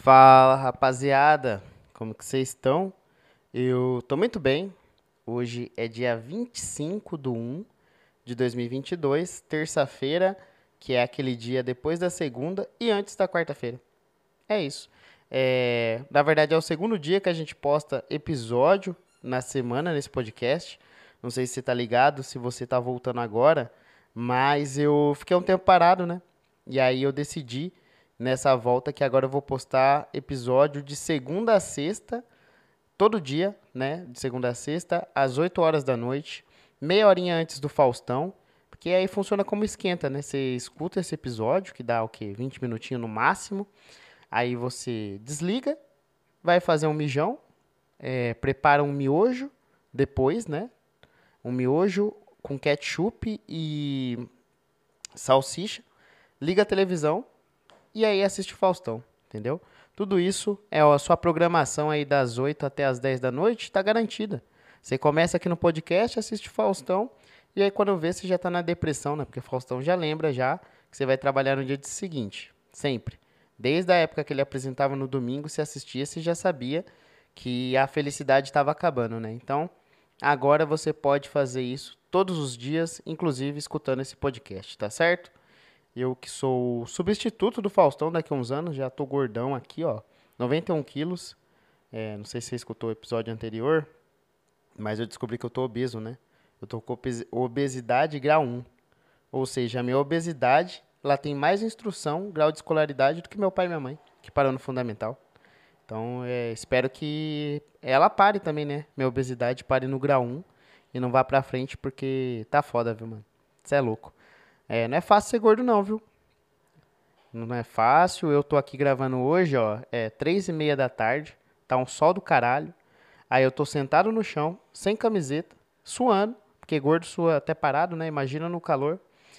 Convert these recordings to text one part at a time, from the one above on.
Fala, rapaziada. Como que vocês estão? Eu tô muito bem. Hoje é dia 25/1 de 2022, terça-feira, que é aquele dia depois da segunda e antes da quarta-feira. É isso. Na verdade, é o segundo dia que a gente posta episódio na semana nesse podcast. Não sei se você tá ligado, se você tá voltando agora, mas eu fiquei um tempo parado, né? E aí eu decidi nessa volta que agora eu vou postar episódio de segunda a sexta, todo dia, né? De segunda a sexta, às 8 horas da noite, meia horinha antes do Faustão, porque aí funciona como esquenta, né? Você escuta esse episódio, que dá o quê? 20 minutinhos no máximo. Aí você desliga, vai fazer um mijão, prepara um miojo depois, né? Um miojo com ketchup e salsicha, liga a televisão e aí assiste o Faustão, entendeu? Tudo isso é a sua programação aí das 8 até as 10 da noite, tá garantida. Você começa aqui no podcast, assiste o Faustão, e aí quando vê, você já tá na depressão, né? Porque o Faustão já lembra já que você vai trabalhar no dia seguinte, sempre. Desde a época que ele apresentava no domingo, você assistia, você já sabia que a felicidade estava acabando, né? Então, agora você pode fazer isso todos os dias, inclusive escutando esse podcast, tá certo? Eu que sou o substituto do Faustão daqui a uns anos, já tô gordão aqui, ó, 91 quilos. Não sei se você escutou o episódio anterior, mas eu descobri que eu tô obeso, né? Eu tô com obesidade grau 1. Ou seja, a minha obesidade, ela tem mais instrução, grau de escolaridade do que meu pai e minha mãe, que parou no fundamental. Então, espero que ela pare também, né? Minha obesidade pare no grau 1 e não vá pra frente, porque tá foda, viu, mano? Você é louco. Não é fácil ser gordo não, viu? Não é fácil. Eu tô aqui gravando hoje, ó, 3:30 da tarde. Tá um sol do caralho. Aí eu tô sentado no chão, sem camiseta, suando, porque gordo sua até parado, né? Imagina no calor.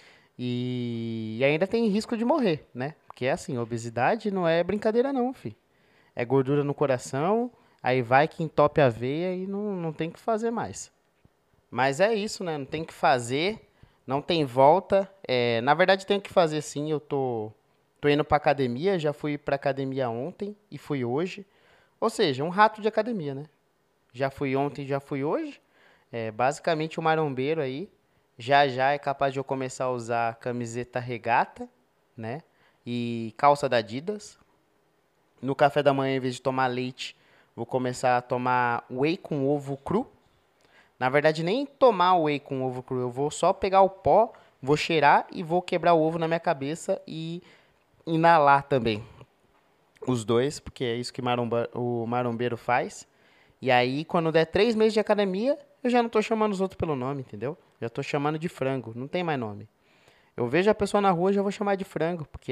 E ainda tem risco de morrer, né? Porque é assim, obesidade não é brincadeira não, fi. É gordura no coração, aí vai que entope a veia e não tem o que fazer mais. Mas é isso, né? Não tem o que fazer, não tem volta. Na verdade, tem o que fazer sim. Tô indo pra academia, já fui pra academia ontem e fui hoje. Ou seja, um rato de academia, né? Já fui ontem, já fui hoje. Basicamente um marombeiro aí. Já já é capaz de eu começar a usar camiseta regata, né? E calça da Adidas. No café da manhã, em vez de tomar leite, vou começar a tomar whey com ovo cru. Na verdade, nem tomar whey com ovo cru. Eu vou só pegar o pó, vou cheirar e vou quebrar o ovo na minha cabeça e inalar também. Os dois, porque é isso que o marombeiro faz. E aí, quando der 3 meses de academia, eu já não tô chamando os outros pelo nome, entendeu? Já tô chamando de frango, não tem mais nome. Eu vejo a pessoa na rua, já vou chamar de frango, porque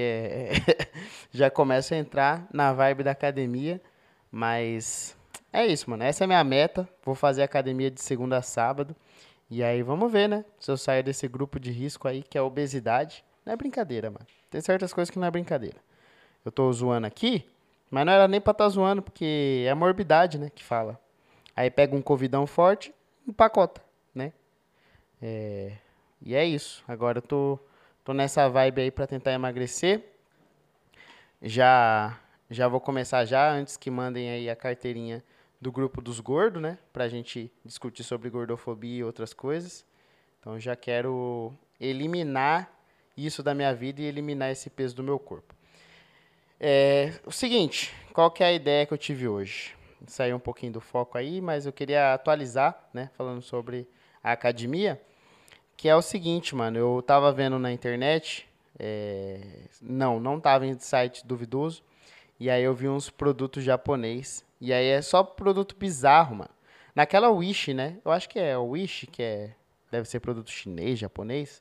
já começa a entrar na vibe da academia. Mas é isso, mano. Essa é a minha meta. Vou fazer academia de segunda a sábado. E aí vamos ver, né? Se eu saio desse grupo de risco aí, que é a obesidade. Não é brincadeira, mano. Tem certas coisas que não é brincadeira. Eu tô zoando aqui, mas não era nem pra estar zoando, porque é a morbidade, né, que fala. Aí pega um covidão forte, empacota, né? E é isso. Agora tô nessa vibe aí pra tentar emagrecer. Já vou começar já, antes que mandem aí a carteirinha do grupo dos gordos, né? Pra gente discutir sobre gordofobia e outras coisas. Então já quero eliminar isso da minha vida e eliminar esse peso do meu corpo. O seguinte, qual que é a ideia que eu tive hoje? Sair um pouquinho do foco aí, mas eu queria atualizar, né? Falando sobre a academia, que é o seguinte, mano. Eu tava vendo na internet, não tava em site duvidoso, e aí eu vi uns produtos japonês, e aí é só produto bizarro, mano. Naquela Wish, né? Eu acho que é o Wish, deve ser produto chinês, japonês.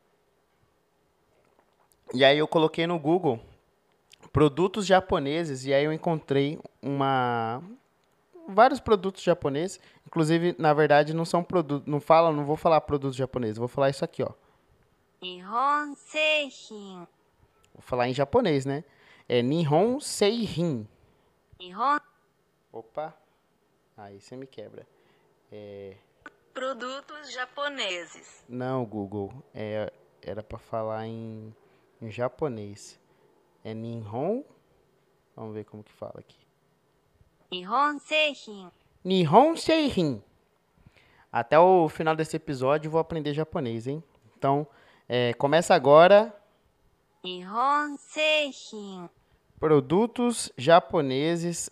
E aí eu coloquei no Google produtos japoneses, e aí eu encontrei vários produtos japoneses. Inclusive, na verdade, não são produtos, não vou falar produtos japoneses, vou falar isso aqui, ó. 日本製品 Vou falar em japonês, né? É Nihon Seihin. 日本 Opa, aí você me quebra. produtos japoneses. Não, Google, era pra falar em japonês. É Nihon Vamos ver como que fala aqui. 日本製品 Nihon Seihin. Até o final desse episódio eu vou aprender japonês, hein? Então, começa agora. 日本製品 Produtos japoneses.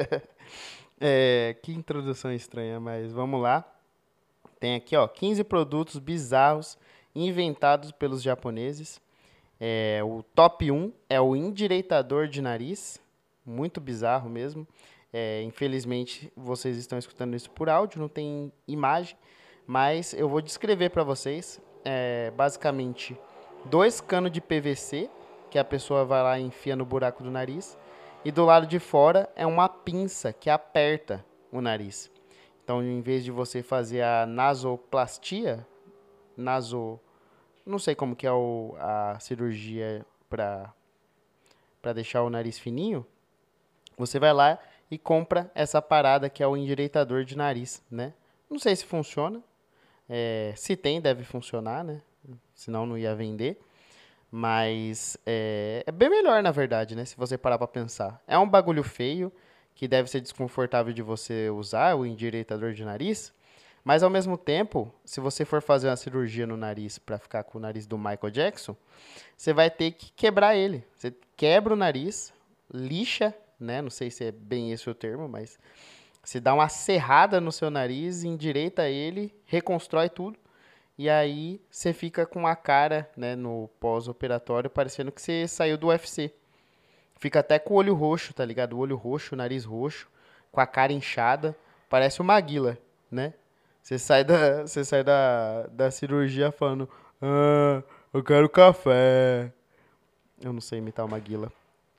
Que introdução estranha, mas vamos lá. Tem aqui, ó, 15 produtos bizarros inventados pelos japoneses. O top 1 é o endireitador de nariz. Muito bizarro mesmo. Infelizmente, vocês estão escutando isso por áudio, não tem imagem. Mas eu vou descrever para vocês. Basicamente, 2 canos de PVC, que a pessoa vai lá e enfia no buraco do nariz. E do lado de fora é uma pinça que aperta o nariz. Então, em vez de você fazer a nasoplastia, não sei como que é a cirurgia para deixar o nariz fininho, você vai lá e compra essa parada que é o endireitador de nariz, né? Não sei se funciona. Se tem, deve funcionar, né? Senão não ia vender. Mas é bem melhor, na verdade, né? Se você parar pra pensar. É um bagulho feio, que deve ser desconfortável de você usar, o endireitador de nariz. Mas, ao mesmo tempo, se você for fazer uma cirurgia no nariz pra ficar com o nariz do Michael Jackson, você vai ter que quebrar ele. Você quebra o nariz, lixa, né? Não sei se é bem esse o termo, mas você dá uma serrada no seu nariz, endireita ele, reconstrói tudo. E aí você fica com a cara, né, no pós-operatório, parecendo que você saiu do UFC. Fica até com o olho roxo, tá ligado? O olho roxo, o nariz roxo, com a cara inchada. Parece o Maguila, né? Você sai da cirurgia falando, eu quero café. Eu não sei imitar o Maguila.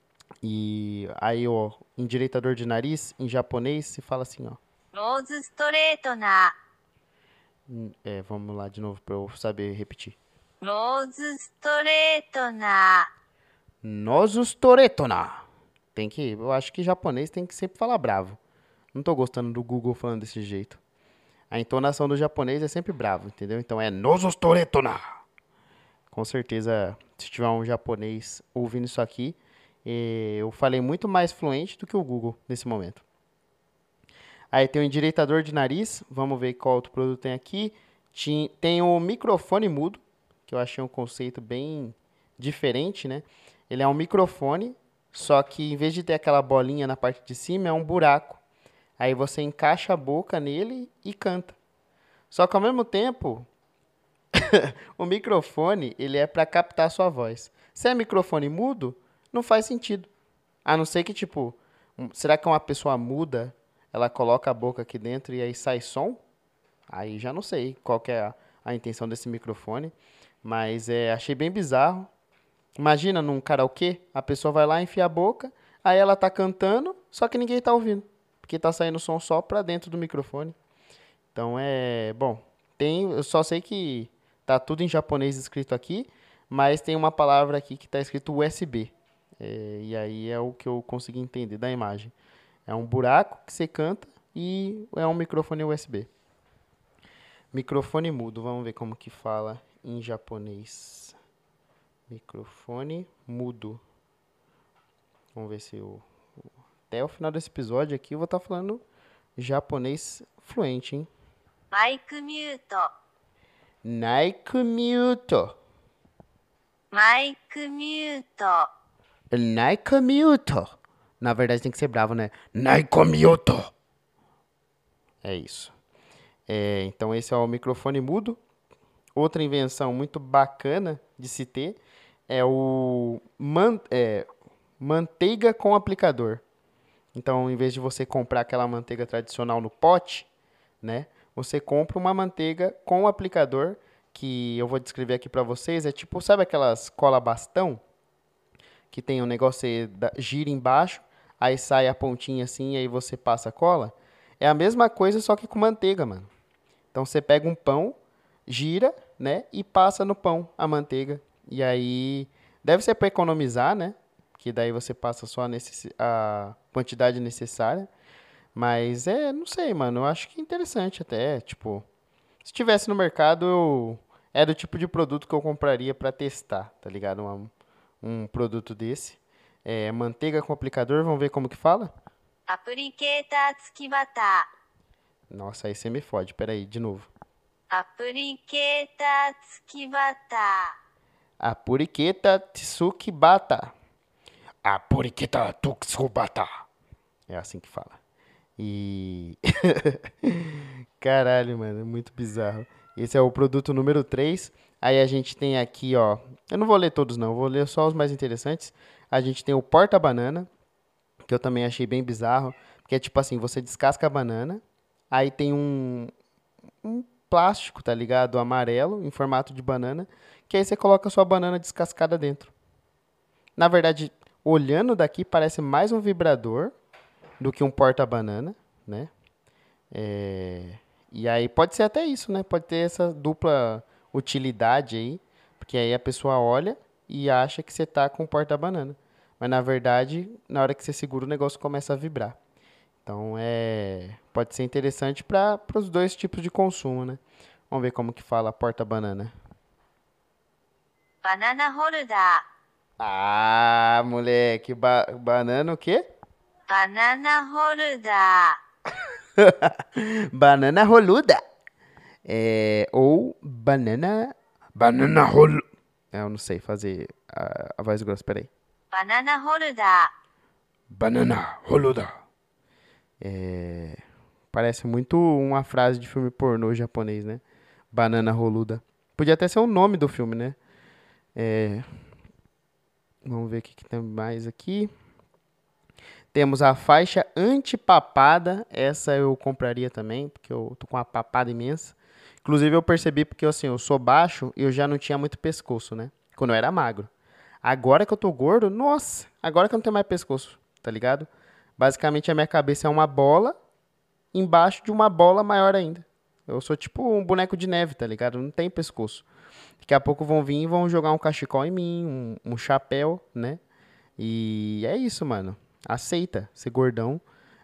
E aí, ó, endireitador de nariz, em japonês, se fala assim, ó. ローズストレートナ Vamos lá de novo pra eu saber repetir. ーローズストレートナ Nosus Toretona. Eu acho que japonês tem que sempre falar bravo. Não tô gostando do Google falando desse jeito. A entonação do japonês é sempre bravo, entendeu? Então é Nosus Toretona. Com certeza, se tiver um japonês ouvindo isso aqui, eu falei muito mais fluente do que o Google nesse momento. Aí tem o endireitador de nariz. Vamos ver qual outro produto tem aqui. Tem o microfone mudo, que eu achei um conceito bem diferente, né? Ele é um microfone, só que em vez de ter aquela bolinha na parte de cima, é um buraco. Aí você encaixa a boca nele e canta. Só que ao mesmo tempo, o microfone, ele é para captar a sua voz. Se é microfone mudo, não faz sentido. A não ser que, tipo, será que uma pessoa muda, ela coloca a boca aqui dentro e aí sai som? Aí já não sei qual que é a intenção desse microfone. Mas achei bem bizarro. Imagina num karaokê, a pessoa vai lá, enfia a boca, aí ela tá cantando, só que ninguém tá ouvindo. Porque tá saindo som só pra dentro do microfone. Então bom, eu só sei que tá tudo em japonês escrito aqui, mas tem uma palavra aqui que tá escrito USB. E aí é o que eu consegui entender da imagem. É um buraco que você canta e é um microfone USB. Microfone mudo, vamos ver como que fala em japonês. Microfone mudo. Vamos ver se até o final desse episódio aqui eu vou estar falando japonês fluente, hein? マイクミュート Nike Mute. マイクミュート Nike Mute. Na verdade tem que ser bravo, né? Nike Mute. É isso. Então esse é o microfone mudo. Outra invenção muito bacana de se ter é o manteiga com aplicador. Então, em vez de você comprar aquela manteiga tradicional no pote, né? Você compra uma manteiga com aplicador, que eu vou descrever aqui pra vocês. É tipo, sabe aquelas cola bastão? Que tem um negócio, você gira embaixo, aí sai a pontinha assim, e aí você passa a cola. É a mesma coisa, só que com manteiga, mano. Então, você pega um pão, gira, né? E passa no pão a manteiga. E aí, deve ser para economizar, né? Que daí você passa só a quantidade necessária. Mas não sei, mano. Eu acho que é interessante até. Tipo, se tivesse no mercado, era o tipo de produto que eu compraria pra testar, tá ligado? Um produto desse. manteiga com aplicador, vamos ver como que fala? アプリケーター付きバタ Nossa, aí você me fode. Peraí, de novo. ー。アプリケーター付きバタ Apuriqueta Tsukibata. Apuriqueta Tsukibata. É assim que fala. E. Caralho, mano, é muito bizarro. Esse é o produto número 3. Aí a gente tem aqui, ó. Eu não vou ler todos, não. Vou ler só os mais interessantes. A gente tem o porta-banana, que eu também achei bem bizarro. Que é tipo assim: você descasca a banana. Aí tem um plástico, tá ligado? Amarelo, em formato de banana. Que aí você coloca a sua banana descascada dentro. Na verdade, olhando daqui, parece mais um vibrador do que um porta-banana, né? E aí pode ser até isso, né? Pode ter essa dupla utilidade aí, porque aí a pessoa olha e acha que você tá com o porta-banana. Mas na verdade, na hora que você segura, o negócio começa a vibrar. Então pode ser interessante para os dois tipos de consumo, né? Vamos ver como que fala porta-banana. ー。バナナホルダ Ah, moleque, banana o quê? ー。バナナホルダ Banana roluda. Ou banana. Banana roluda. Eu não sei fazer a voz grossa, peraí. ー。バナナホルダ Banana roluda. Parece muito uma frase de filme pornô japonês, né? Banana roluda. Podia até ser o nome do filme, né? Vamos ver o que tem mais aqui. Temos a faixa antipapada. Essa eu compraria também, porque eu tô com uma papada imensa. Inclusive eu percebi porque assim, eu sou baixo e eu já não tinha muito pescoço, né? Quando eu era magro. Agora que eu tô gordo, nossa, agora que eu não tenho mais pescoço, tá ligado? Basicamente a minha cabeça é uma bola embaixo de uma bola maior ainda. Eu sou tipo um boneco de neve, tá ligado? Não tem pescoço. Daqui a pouco vão vir e vão jogar um cachecol em mim, um chapéu, né? E é isso, mano. Aceita ser gordão.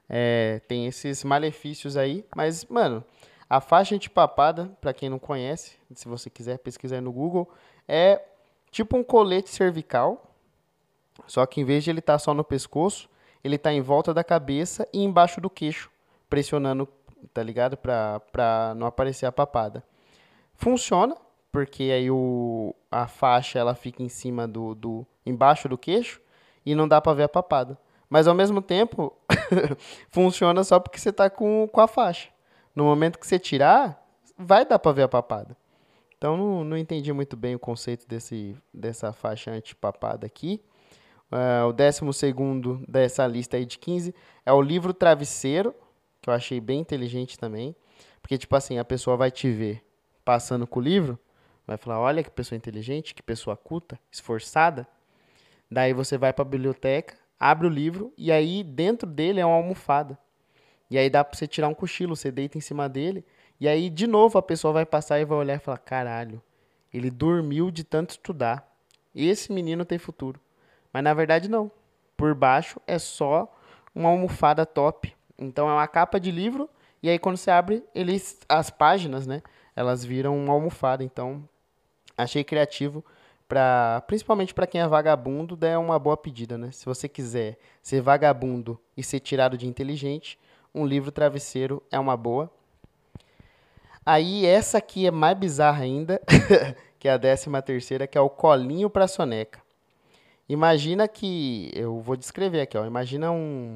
Tem esses malefícios aí. Mas, mano, a faixa antipapada, pra quem não conhece, se você quiser pesquisar aí no Google, é tipo um colete cervical. Só que em vez de ele estar só no pescoço, ele tá em volta da cabeça e embaixo do queixo, pressionando, tá ligado? Pra não aparecer a papada. Funciona, porque aí a faixa ela fica em cima embaixo do queixo e não dá pra ver a papada. Mas ao mesmo tempo, funciona só porque você tá com a faixa. No momento que você tirar, vai dar pra ver a papada. Então não entendi muito bem o conceito dessa faixa antipapada aqui. O 12º dessa lista aí de 15 é o livro travesseiro, que eu achei bem inteligente também. Porque, tipo assim, a pessoa vai te ver passando com o livro, vai falar, olha que pessoa inteligente, que pessoa culta, esforçada. Daí você vai para a biblioteca, abre o livro e aí dentro dele é uma almofada. E aí dá para você tirar um cochilo, você deita em cima dele. E aí de novo a pessoa vai passar e vai olhar e falar, caralho, ele dormiu de tanto estudar. Esse menino tem futuro. Mas na verdade não. Por baixo é só uma almofada top. Então é uma capa de livro e aí quando você abre, as páginas, né, elas viram uma almofada. Então achei criativo principalmente para quem é vagabundo, é uma boa pedida, né? Se você quiser ser vagabundo e ser tirado de inteligente, um livro travesseiro é uma boa. Aí essa aqui é mais bizarra ainda, que é a 13ª, que é o colinho para soneca. Imagina que eu vou descrever aqui, ó. Imagina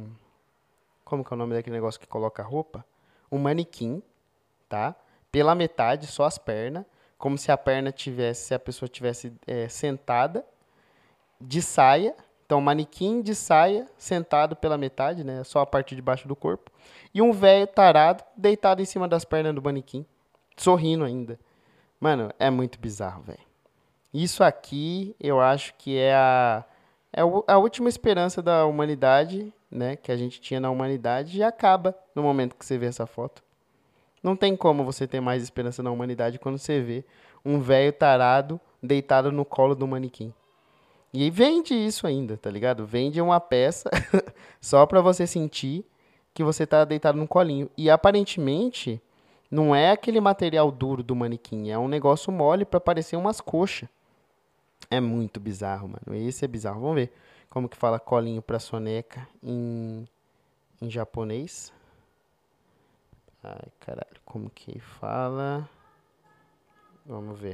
como que é o nome daquele negócio que coloca roupa? Um manequim, tá? Pela metade, só as pernas, como se se a pessoa tivesse sentada de saia. Então, manequim de saia, sentado pela metade, né? Só a parte de baixo do corpo. E um velho tarado deitado em cima das pernas do manequim, sorrindo ainda. Mano, é muito bizarro, velho. Isso aqui, eu acho que é a última esperança da humanidade, né? Que a gente tinha na humanidade e acaba no momento que você vê essa foto. Não tem como você ter mais esperança na humanidade quando você vê um velho tarado deitado no colo do manequim. E vende isso ainda, tá ligado? Vende uma peça só pra você sentir que você tá deitado no colinho. E aparentemente não é aquele material duro do manequim, é um negócio mole pra parecer umas coxas. É muito bizarro, mano. Esse é bizarro. Vamos ver Como que fala colinho pra soneca em japonês? Ai, caralho, como que fala? Vamos ver.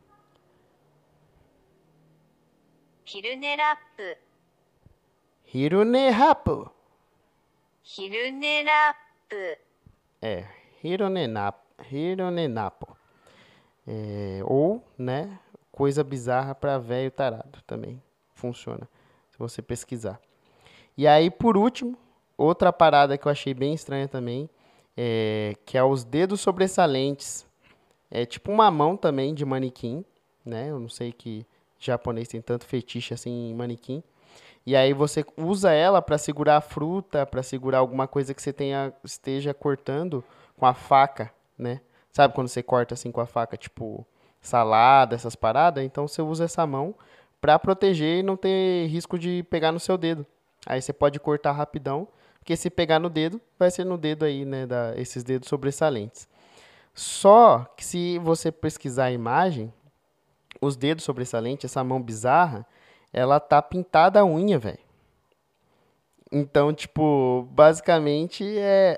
昼寝ラップ Hirunehapu. 昼寝ラップ É, Hirunenapo. Ou, né, coisa bizarra pra velho tarado também. Funciona, se você pesquisar. E aí, por último, outra parada que eu achei bem estranha também, que é os dedos sobressalentes. É tipo uma mão também de manequim, né? Eu não sei que japonês tem tanto fetiche assim em manequim. E aí você usa ela para segurar a fruta, para segurar alguma coisa que você esteja cortando com a faca, né? Sabe quando você corta assim com a faca, tipo salada, essas paradas? Então você usa essa mão para proteger e não ter risco de pegar no seu dedo. Aí você pode cortar rapidão, porque se pegar no dedo, vai ser no dedo aí, né, esses dedos sobressalentes. Só que se você pesquisar a imagem, os dedos sobressalentes, essa mão bizarra, ela tá pintada a unha, velho. Então, tipo, basicamente é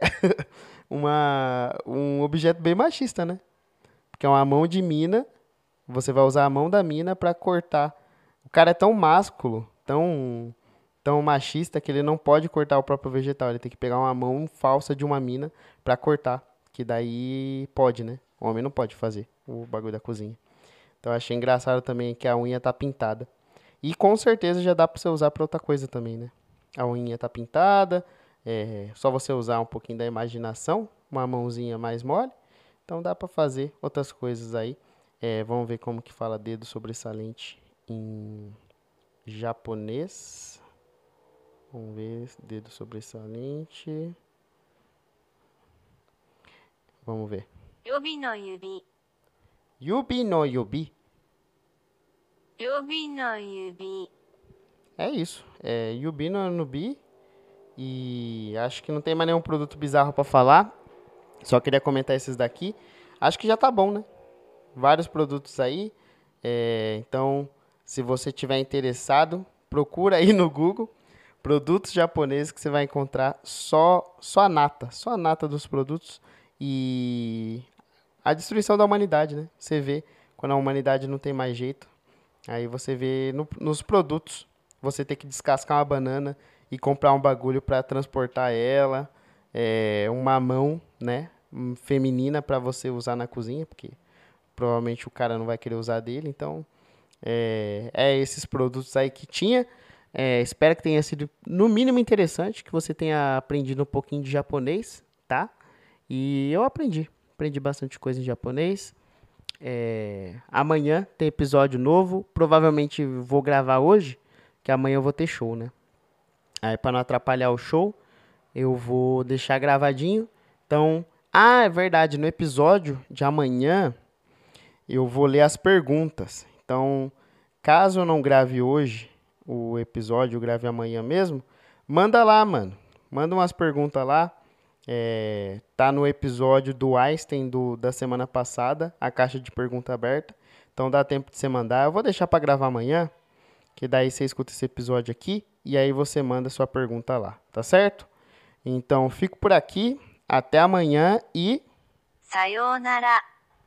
um objeto bem machista, né? Porque é uma mão de mina, você vai usar a mão da mina pra cortar. O cara é tão másculo, tão machista que ele não pode cortar o próprio vegetal. Ele tem que pegar uma mão falsa de uma mina pra cortar. Que daí pode, né? O homem não pode fazer o bagulho da cozinha. Então eu achei engraçado também que a unha tá pintada. E com certeza já dá pra você usar pra outra coisa também, né? A unha tá pintada, só você usar um pouquinho da imaginação, uma mãozinha mais mole. Então dá pra fazer outras coisas aí. Vamos ver como que fala dedo sobressalente em japonês. Vamos ver, dedo sobressalente. Vamos ver. 予備の指 Yubi no yubi. 予備の指 É isso. Yubi no nubi. E acho que não tem mais nenhum produto bizarro pra falar. Só queria comentar esses daqui. Acho que já tá bom, né? Vários produtos aí. Então, se você tiver interessado, procura aí no Google produtos japoneses que você vai encontrar só a nata dos produtos e a destruição da humanidade, né? Você vê quando a humanidade não tem mais jeito. Aí você vê nos produtos, você ter que descascar uma banana e comprar um bagulho para transportar ela, uma mão, né, feminina para você usar na cozinha, porque provavelmente o cara não vai querer usar dele. Então, esses produtos aí que tinha. Espero que tenha sido, no mínimo, interessante, que você tenha aprendido um pouquinho de japonês, tá? E eu aprendi bastante coisa em japonês. Amanhã tem episódio novo. Provavelmente vou gravar hoje, que amanhã eu vou ter show, né? Aí, para não atrapalhar o show, eu vou deixar gravadinho. Então, é verdade, no episódio de amanhã eu vou ler as perguntas. Então, caso eu não grave hoje o episódio, eu grave amanhã mesmo, manda lá, mano. Manda umas perguntas lá. Tá no episódio do Einstein da semana passada, a caixa de pergunta aberta. Então dá tempo de você mandar. Eu vou deixar para gravar amanhã, que daí você escuta esse episódio aqui e aí você manda sua pergunta lá, tá certo? Então fico por aqui, até amanhã e さようなら